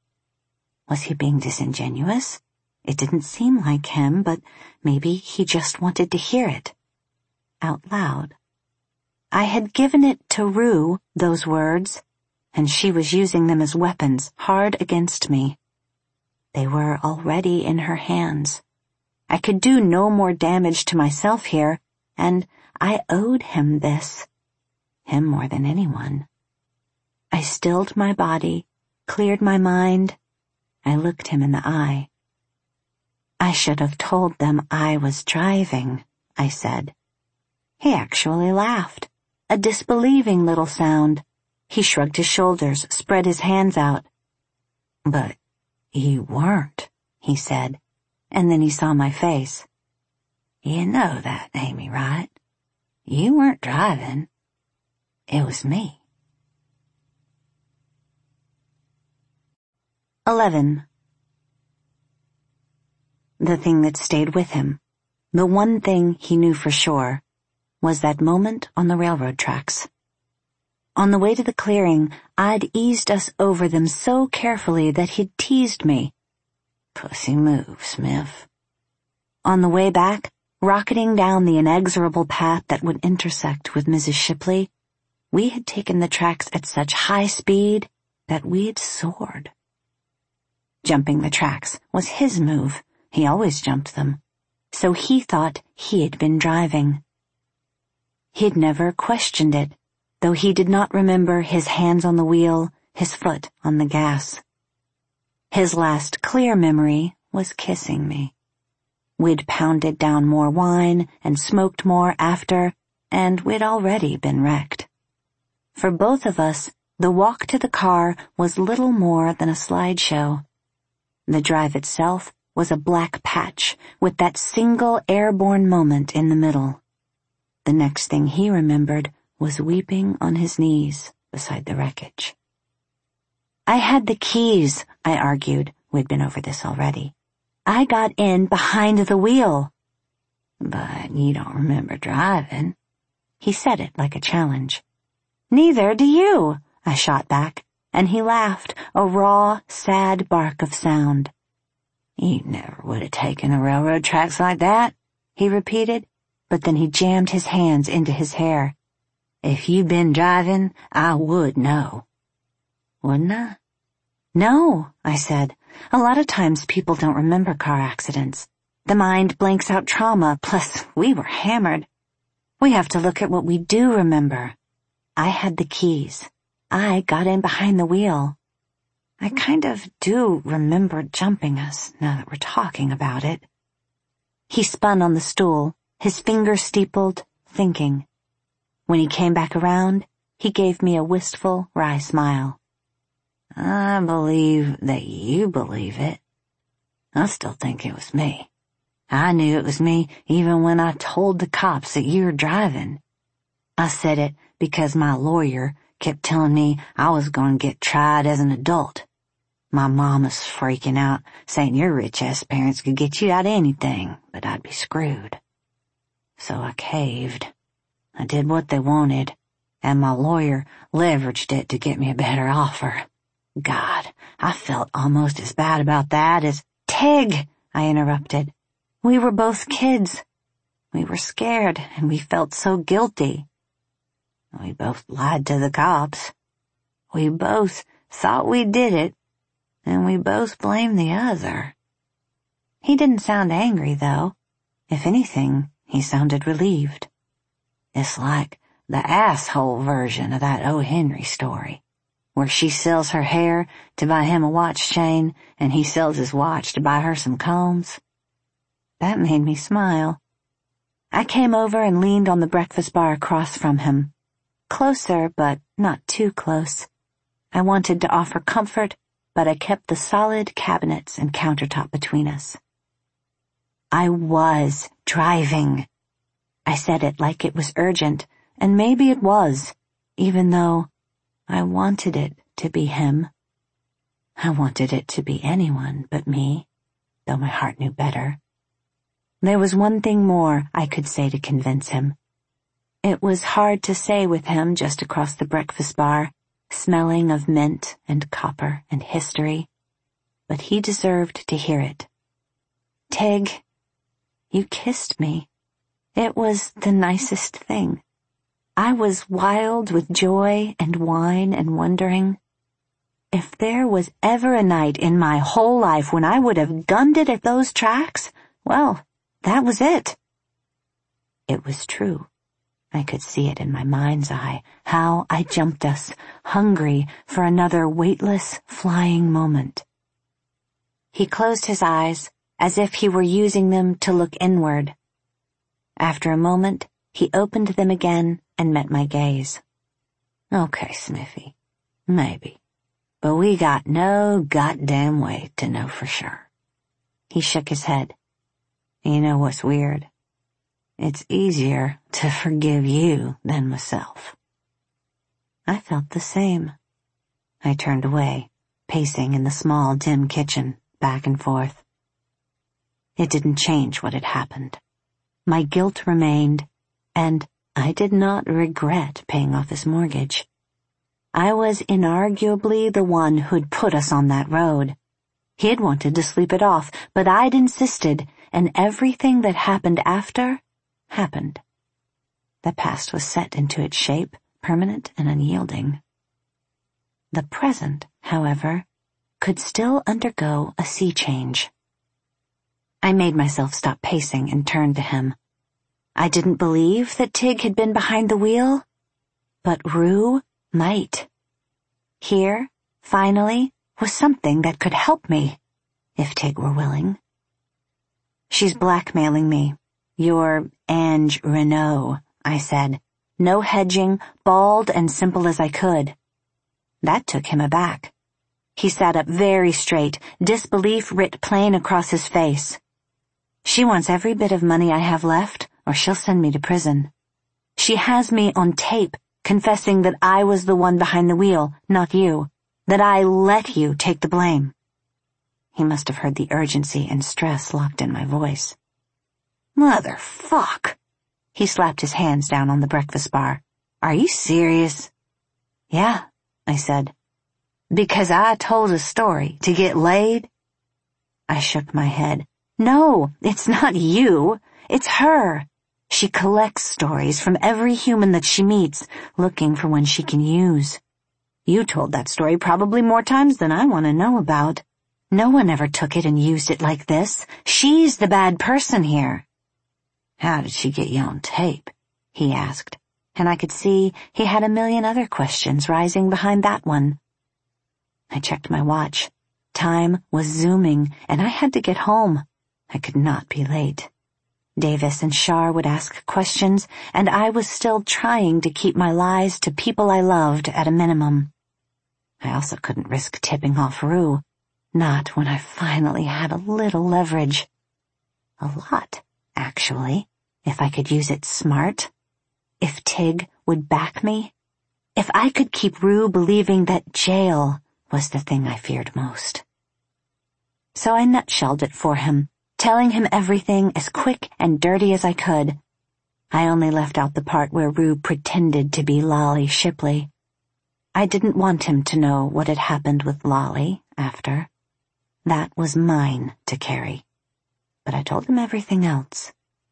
Was he being disingenuous? It didn't seem like him, but maybe he just wanted to hear it. Out loud. I had given it to Rue, those words, and she was using them as weapons, hard against me. They were already in her hands. I could do no more damage to myself here, and I owed him this. Him more than anyone. I stilled my body, cleared my mind. I looked him in the eye. I should have told them I was driving, I said. He actually laughed, a disbelieving little sound. He shrugged his shoulders, spread his hands out. But you weren't, he said, and then he saw my face. You know that, Amy, right? You weren't driving. It was me. 11. The thing that stayed with him, the one thing he knew for sure, was that moment on the railroad tracks. On the way to the clearing, I'd eased us over them so carefully that he'd teased me. Pussy move, Smith. On the way back, rocketing down the inexorable path that would intersect with Mrs. Shipley, we had taken the tracks at such high speed that we'd soared. Jumping the tracks was his move. He always jumped them. So he thought he had been driving. He'd never questioned it, though he did not remember his hands on the wheel, his foot on the gas. His last clear memory was kissing me. We'd pounded down more wine and smoked more after, and we'd already been wrecked. For both of us, the walk to the car was little more than a slideshow. The drive itself was a black patch with that single airborne moment in the middle. The next thing he remembered was weeping on his knees beside the wreckage. I had the keys, I argued. We'd been over this already. I got in behind the wheel. But you don't remember driving. He said it like a challenge. Neither do you, I shot back, and he laughed, a raw, sad bark of sound. You never would have taken the railroad tracks like that, he repeated, but then he jammed his hands into his hair. If you'd been driving, I would know. Wouldn't I? No, I said. A lot of times people don't remember car accidents. The mind blanks out trauma, plus we were hammered. We have to look at what we do remember. I had the keys. I got in behind the wheel. I kind of do remember jumping us, now that we're talking about it. He spun on the stool, his finger steepled, thinking. When he came back around, he gave me a wistful, wry smile. I believe that you believe it. I still think it was me. I knew it was me even when I told the cops that you were driving. I said it because my lawyer kept telling me I was going to get tried as an adult. My mom was freaking out, saying your rich-ass parents could get you out of anything, but I'd be screwed. So I caved. I did what they wanted, and my lawyer leveraged it to get me a better offer. God, I felt almost as bad about that as— Tig, I interrupted. We were both kids. We were scared, and we felt so guilty. We both lied to the cops. We both thought we did it, and we both blamed the other. He didn't sound angry, though. If anything, he sounded relieved. It's like the asshole version of that O. Henry story, where she sells her hair to buy him a watch chain, and he sells his watch to buy her some combs. That made me smile. I came over and leaned on the breakfast bar across from him. Closer, but not too close. I wanted to offer comfort, but I kept the solid cabinets and countertop between us. I was driving. I said it like it was urgent, and maybe it was, even though I wanted it to be him. I wanted it to be anyone but me, though my heart knew better. There was one thing more I could say to convince him. It was hard to say with him just across the breakfast bar, smelling of mint and copper and history. but he deserved to hear it. "Tig, you kissed me. It was the nicest thing. I was wild with joy and wine and wondering. If there was ever a night in my whole life when I would have gunned it at those tracks, well, that was it." It was true. I could see it in my mind's eye, how I jumped us, hungry for another weightless, flying moment. He closed his eyes, as if he were using them to look inward. After a moment, he opened them again and met my gaze. "Okay, Sniffy, maybe. But we got no goddamn way to know for sure." He shook his head. "You know what's weird? It's easier to forgive you than myself." I felt the same. I turned away, pacing in the small, dim kitchen, back and forth. It didn't change what had happened. My guilt remained, and I did not regret paying off his mortgage. I was inarguably the one who'd put us on that road. He'd wanted to sleep it off, but I'd insisted, and everything that happened after happened. The past was set into its shape, permanent and unyielding. The present, however, could still undergo a sea change. I made myself stop pacing and turned to him. I didn't believe that Tig had been behind the wheel, but Rue might. Here, finally, was something that could help me, if Tig were willing. "She's blackmailing me. You're Ange Renault," I said, no hedging, bald and simple as I could. That took him aback. He sat up very straight, disbelief writ plain across his face. "She wants every bit of money I have left, or she'll send me to prison. She has me on tape, confessing that I was the one behind the wheel, not you, that I let you take the blame." He must have heard the urgency and stress locked in my voice. "Motherfuck!" He slapped his hands down on the breakfast bar. "Are you serious?" "Yeah," I said. "Because I told a story to get laid?" I shook my head. "No, it's not you. It's her. She collects stories from every human that she meets, looking for one she can use. You told that story probably more times than I want to know about. No one ever took it and used it like this. She's the bad person here." "How did she get you on tape?" he asked, and I could see he had a million other questions rising behind that one. I checked my watch. Time was zooming, and I had to get home. I could not be late. Davis and Shar would ask questions, and I was still trying to keep my lies to people I loved at a minimum. I also couldn't risk tipping off Rue, not when I finally had a little leverage. A lot, actually, if I could use it smart. If Tig would back me. If I could keep Rue believing that jail was the thing I feared most. So I nutshelled it for him, telling him everything as quick and dirty as I could. I only left out the part where Rue pretended to be Lolly Shipley. I didn't want him to know what had happened with Lolly after. That was mine to carry. But I told him everything else.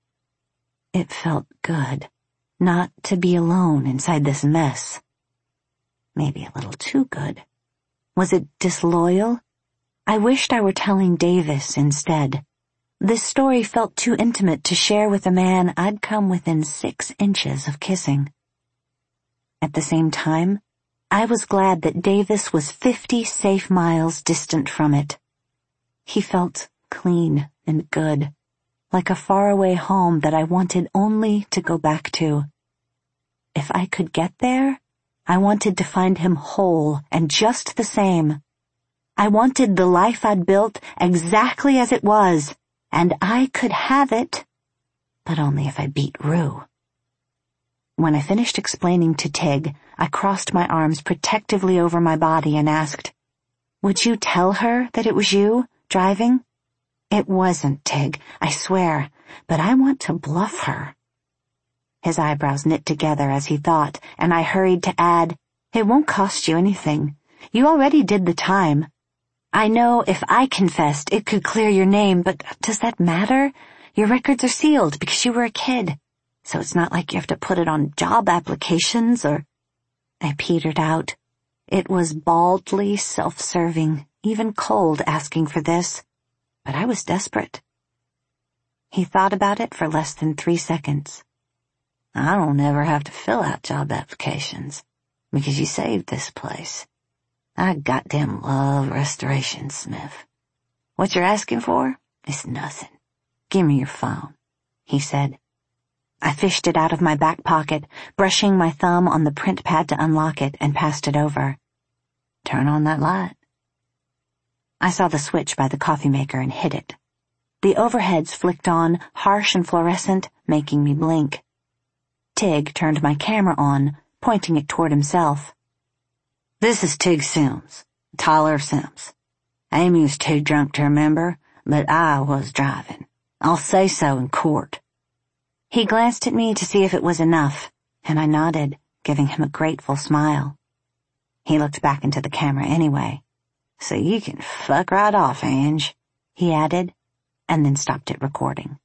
It felt good, not to be alone inside this mess. Maybe a little too good. Was it disloyal? I wished I were telling Davis instead. This story felt too intimate to share with a man I'd come within 6 inches of kissing. At the same time, I was glad that Davis was 50 safe miles distant from it. He felt clean and good, like a faraway home that I wanted only to go back to. If I could get there, I wanted to find him whole and just the same. I wanted the life I'd built exactly as it was, and I could have it, but only if I beat Rue. When I finished explaining to Tig, I crossed my arms protectively over my body and asked, "Would you tell her that it was you, driving?" "It wasn't, Tig, I swear, but I want to bluff her." His eyebrows knit together as he thought, and I hurried to add, "It won't cost you anything. You already did the time. I know if I confessed, it could clear your name, but does that matter? Your records are sealed because you were a kid, so it's not like you have to put it on job applications or—" I petered out. It was baldly self-serving, even cold asking for this, but I was desperate. He thought about it for less than 3 seconds. "I don't ever have to fill out job applications because you saved this place. I goddamn love Restoration Smith. What you're asking for is nothing. Give me your phone," he said. I fished it out of my back pocket, brushing my thumb on the print pad to unlock it, and passed it over. "Turn on that light." I saw the switch by the coffee maker and hit it. The overheads flicked on, harsh and fluorescent, making me blink. Tig turned my camera on, pointing it toward himself. "This is Tig Sims, Tyler Sims. Amy was too drunk to remember, but I was driving. I'll say so in court." He glanced at me to see if it was enough, and I nodded, giving him a grateful smile. He looked back into the camera anyway. "So you can fuck right off, Ange," he added, and then stopped it recording.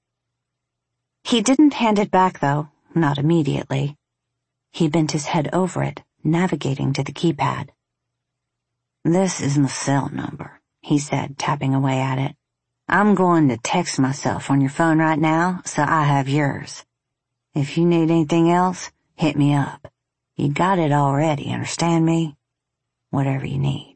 He didn't hand it back, though, not immediately. He bent his head over it, navigating to the keypad. "This is my cell number," he said, tapping away at it. "I'm going to text myself on your phone right now, so I have yours. If you need anything else, hit me up. You got it already, understand me? Whatever you need."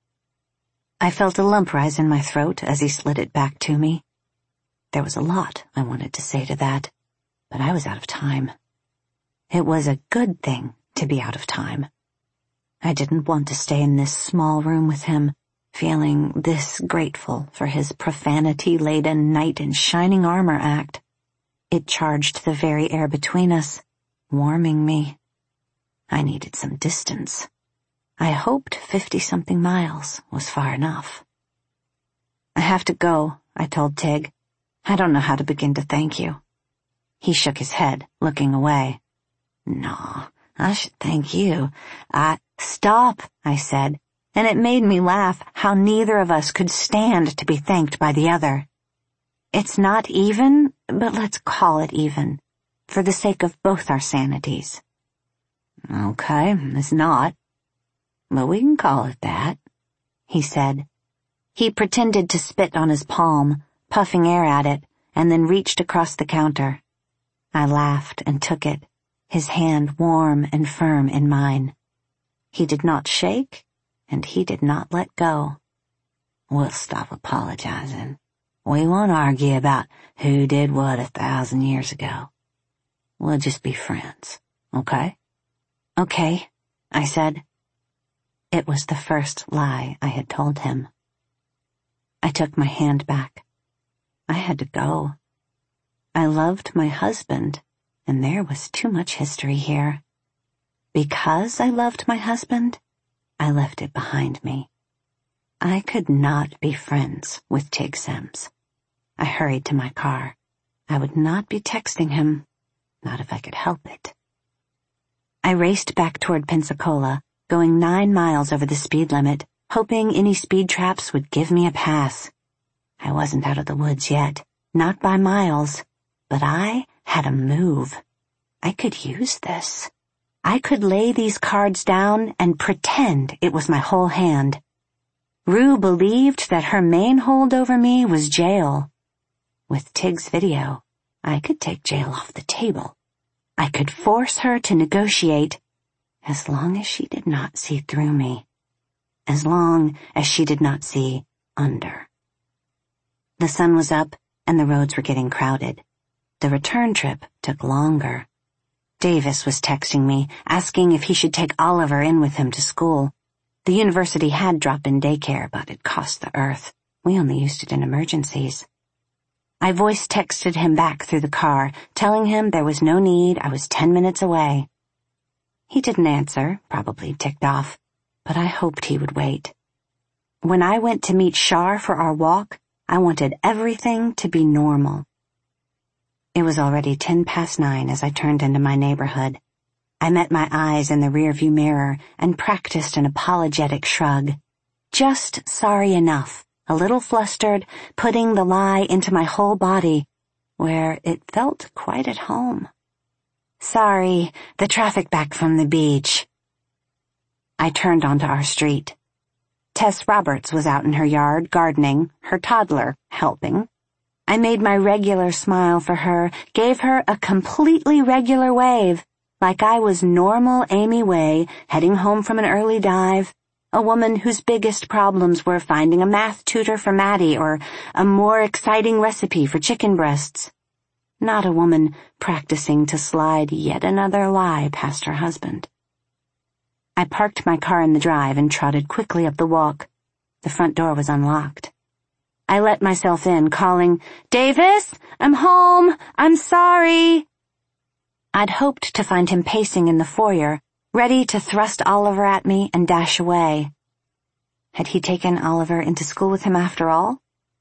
I felt a lump rise in my throat as he slid it back to me. There was a lot I wanted to say to that, but I was out of time. It was a good thing to be out of time. I didn't want to stay in this small room with him, feeling this grateful for his profanity-laden knight in shining armor act. It charged the very air between us, warming me. I needed some distance. I hoped 50-something miles was far enough. "I have to go," I told Tig. "I don't know how to begin to thank you." He shook his head, looking away. "No, I should thank you. Stop," I said, and it made me laugh how neither of us could stand to be thanked by the other. It's not even, but let's call it even, for the sake of both our sanities. "Okay, it's not. But we can call it that," he said. He pretended to spit on his palm, puffing air at it, and then reached across the counter. I laughed and took it, his hand warm and firm in mine. He did not shake, and he did not let go. "We'll stop apologizing. We won't argue about who did what 1,000 years ago. We'll just be friends, okay?" "Okay," I said. It was the first lie I had told him. I took my hand back. I had to go. I loved my husband, and there was too much history here. Because I loved my husband, I left it behind me. I could not be friends with Tig Sims. I hurried to my car. I would not be texting him, not if I could help it. I raced back toward Pensacola, going 9 miles over the speed limit, hoping any speed traps would give me a pass. I wasn't out of the woods yet, not by miles, but I had a move. I could use this. I could lay these cards down and pretend it was my whole hand. Rue believed that her main hold over me was jail. With Tig's video, I could take jail off the table. I could force her to negotiate, as long as she did not see through me. As long as she did not see under. The sun was up, and the roads were getting crowded. The return trip took longer. Davis was texting me, asking if he should take Oliver in with him to school. The university had drop-in daycare, but it cost the earth. We only used it in emergencies. I voice texted him back through the car, telling him there was no need, I was 10 minutes away. He didn't answer, probably ticked off, but I hoped he would wait. When I went to meet Shar for our walk, I wanted everything to be normal. It was already 9:10 as I turned into my neighborhood. I met my eyes in the rearview mirror and practiced an apologetic shrug. just sorry enough, a little flustered, putting the lie into my whole body, where it felt quite at home. Sorry, the traffic back from the beach. I turned onto our street. Tess Roberts was out in her yard, gardening, her toddler helping. I made my regular smile for her, gave her a completely regular wave, like I was normal Amy Way, heading home from an early dive, a woman whose biggest problems were finding a math tutor for Maddie or a more exciting recipe for chicken breasts. Not a woman practicing to slide yet another lie past her husband. I parked my car in the drive and trotted quickly up the walk. The front door was unlocked. I let myself in, calling, "Davis, I'm home. I'm sorry." I'd hoped to find him pacing in the foyer, ready to thrust Oliver at me and dash away. Had he taken Oliver into school with him after all?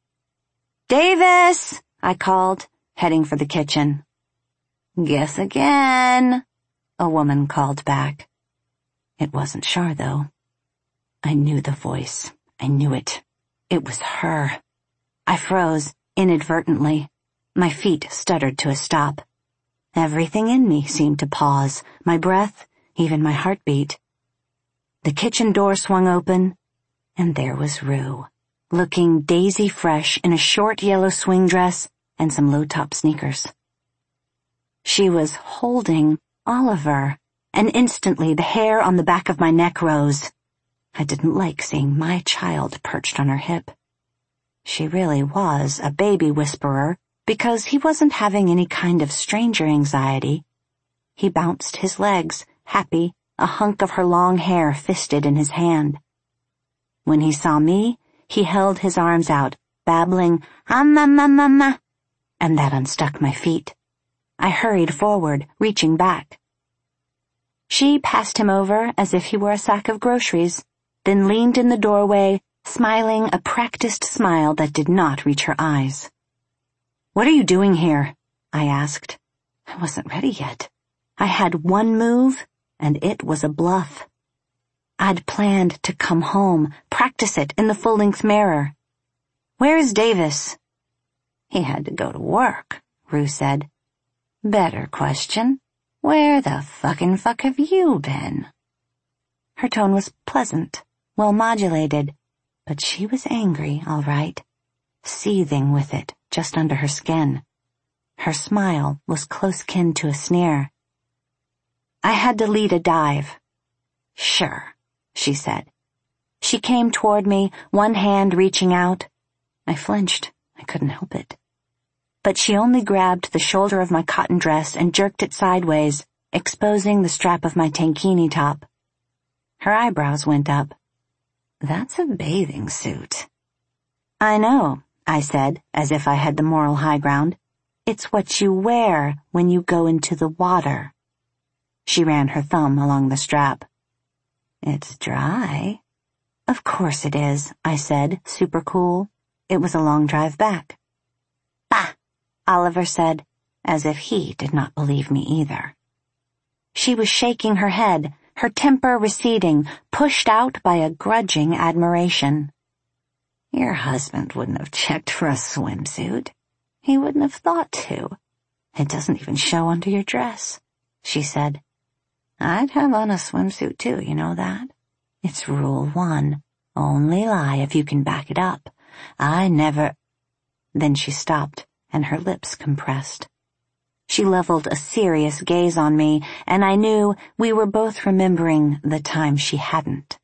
"Davis," I called, heading for the kitchen. "Guess again," a woman called back. It wasn't Char, though. I knew the voice. I knew it. It was her. I froze, inadvertently. My feet stuttered to a stop. Everything in me seemed to pause, my breath, even my heartbeat. The kitchen door swung open, and there was Rue, looking daisy fresh in a short yellow swing dress and some low-top sneakers. She was holding Oliver, and instantly the hair on the back of my neck rose. I didn't like seeing my child perched on her hip. She really was a baby whisperer, because he wasn't having any kind of stranger anxiety. He bounced his legs, happy, a hunk of her long hair fisted in his hand. When he saw me, he held his arms out, babbling, "Ah-ma-ma-ma-ma," and that unstuck my feet. I hurried forward, reaching back. She passed him over as if he were a sack of groceries, then leaned in the doorway, smiling a practiced smile that did not reach her eyes. "What are you doing here?" I asked. I wasn't ready yet. I had one move, and it was a bluff. I'd planned to come home, practice it in the full-length mirror. "Where is Davis?" "He had to go to work," Rue said. "Better question. Where the fucking fuck have you been?" Her tone was pleasant, well-modulated, but she was angry, all right, seething with it just under her skin. Her smile was close kin to a sneer. "I had to lead a dive." "Sure," she said. She came toward me, one hand reaching out. I flinched. I couldn't help it. But she only grabbed the shoulder of my cotton dress and jerked it sideways, exposing the strap of my tankini top. Her eyebrows went up. "That's a bathing suit." "I know," I said, as if I had the moral high ground. "It's what you wear when you go into the water." She ran her thumb along the strap. "It's dry." "Of course it is," I said, super cool. It was a long drive back. "Bah," Oliver said, as if he did not believe me either. She was shaking her head, her temper receding, pushed out by a grudging admiration. "Your husband wouldn't have checked for a swimsuit. He wouldn't have thought to. It doesn't even show under your dress," she said. "I'd have on a swimsuit too, you know that? It's rule 1. Only lie if you can back it up. I never—" Then she stopped, and her lips compressed. She leveled a serious gaze on me, and I knew we were both remembering the time she hadn't.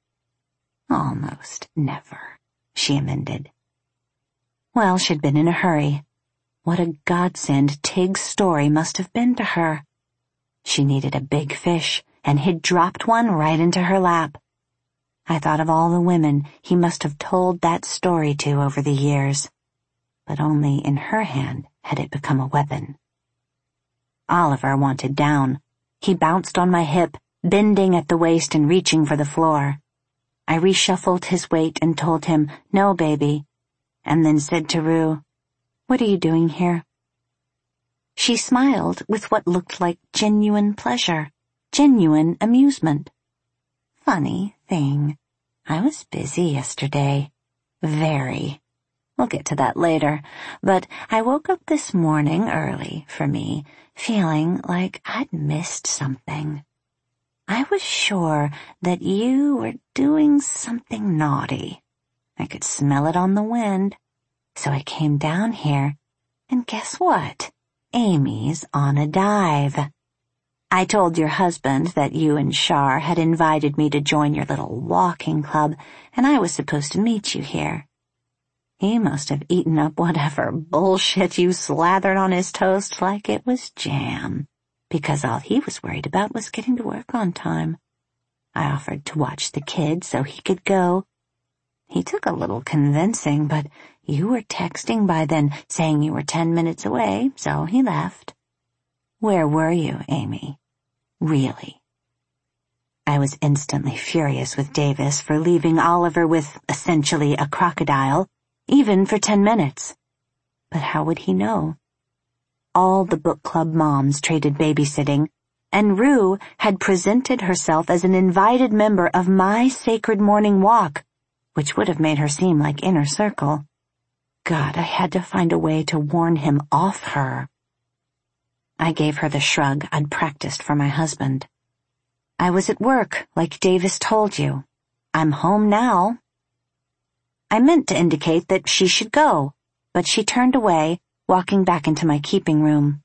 "Almost never," she amended. Well, she'd been in a hurry. What a godsend Tig's story must have been to her. She needed a big fish, and he'd dropped one right into her lap. I thought of all the women he must have told that story to over the years, but only in her hand had it become a weapon. Oliver wanted down. He bounced on my hip, bending at the waist and reaching for the floor. I reshuffled his weight and told him, "No, baby," and then said to Rue, "What are you doing here?" She smiled with what looked like genuine pleasure, genuine amusement. Funny thing. I was busy yesterday. Very. We'll get to that later, but I woke up this morning early, for me, feeling like I'd missed something. I was sure that you were doing something naughty. I could smell it on the wind, so I came down here, and guess what? Amy's on a dive. I told your husband that you and Shar had invited me to join your little walking club, and I was supposed to meet you here. He must have eaten up whatever bullshit you slathered on his toast like it was jam, because all he was worried about was getting to work on time. I offered to watch the kids so he could go. He took a little convincing, but you were texting by then saying you were 10 minutes away, so he left. Where were you, Amy? Really? I was instantly furious with Davis for leaving Oliver with essentially a crocodile, even for 10 minutes. But how would he know? All the book club moms traded babysitting, and Rue had presented herself as an invited member of my sacred morning walk, which would have made her seem like inner circle. God, I had to find a way to warn him off her. I gave her the shrug I'd practiced for my husband. I was at work, like Davis told you. I'm home now. I meant to indicate that she should go, but she turned away, walking back into my keeping room.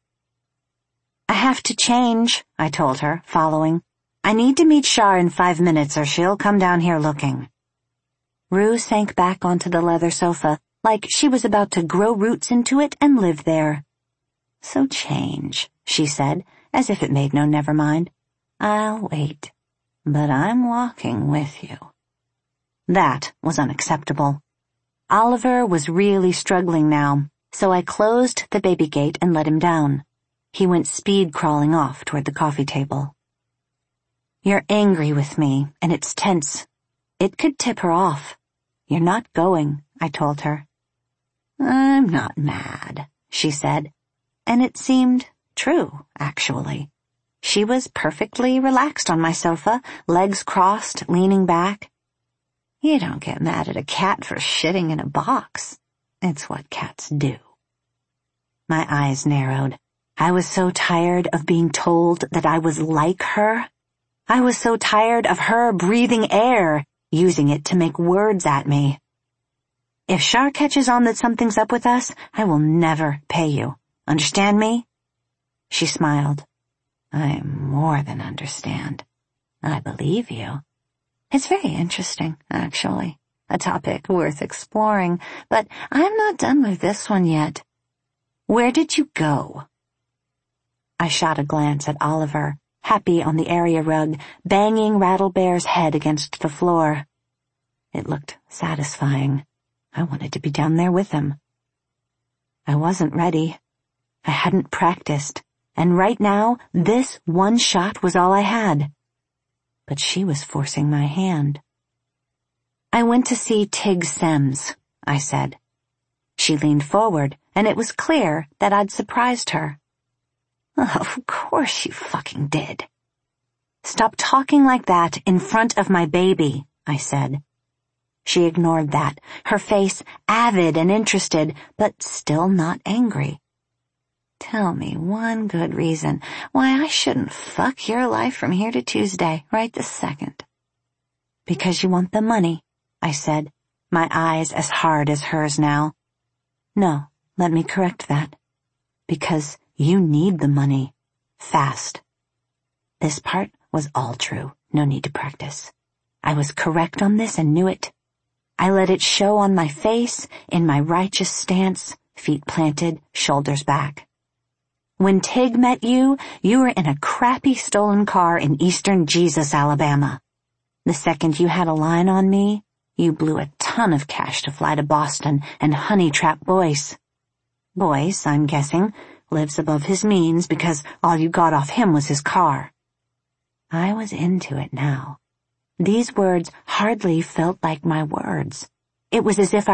I have to change, I told her, following. I need to meet Shar in 5 minutes or she'll come down here looking. Rue sank back onto the leather sofa, like she was about to grow roots into it and live there. So change, she said, as if it made no never mind. I'll wait, but I'm walking with you. That was unacceptable. Oliver was really struggling now, so I closed the baby gate and let him down. He went speed crawling off toward the coffee table. You're angry with me, and it's tense. It could tip her off. You're not going, I told her. I'm not mad, she said. And it seemed true, actually. She was perfectly relaxed on my sofa, legs crossed, leaning back. You don't get mad at a cat for shitting in a box. It's what cats do. My eyes narrowed. I was so tired of being told that I was like her. I was so tired of her breathing air, using it to make words at me. If Shar catches on that something's up with us, I will never pay you. Understand me? She smiled. I more than understand. I believe you. It's very interesting, actually. A topic worth exploring, but I'm not done with this one yet. Where did you go? I shot a glance at Oliver, happy on the area rug, banging Rattlebear's head against the floor. It looked satisfying. I wanted to be down there with him. I wasn't ready. I hadn't practiced, and right now, this one shot was all I had. But she was forcing my hand. I went to see Tig Semmes, I said. She leaned forward, and it was clear that I'd surprised her. Of course you fucking did. Stop talking like that in front of my baby, I said. She ignored that, her face avid and interested, but still not angry. Tell me one good reason why I shouldn't fuck your life from here to Tuesday, right this second. Because you want the money, I said, my eyes as hard as hers now. No, let me correct that. Because you need the money. Fast. This part was all true, no need to practice. I was correct on this and knew it. I let it show on my face, in my righteous stance, feet planted, shoulders back. When Tig met you, you were in a crappy stolen car in eastern Jesus, Alabama. The second you had a line on me, you blew a ton of cash to fly to Boston and honey-trap Boyce. Boyce, I'm guessing, lives above his means because all you got off him was his car. I was into it now. These words hardly felt like my words. It was as if I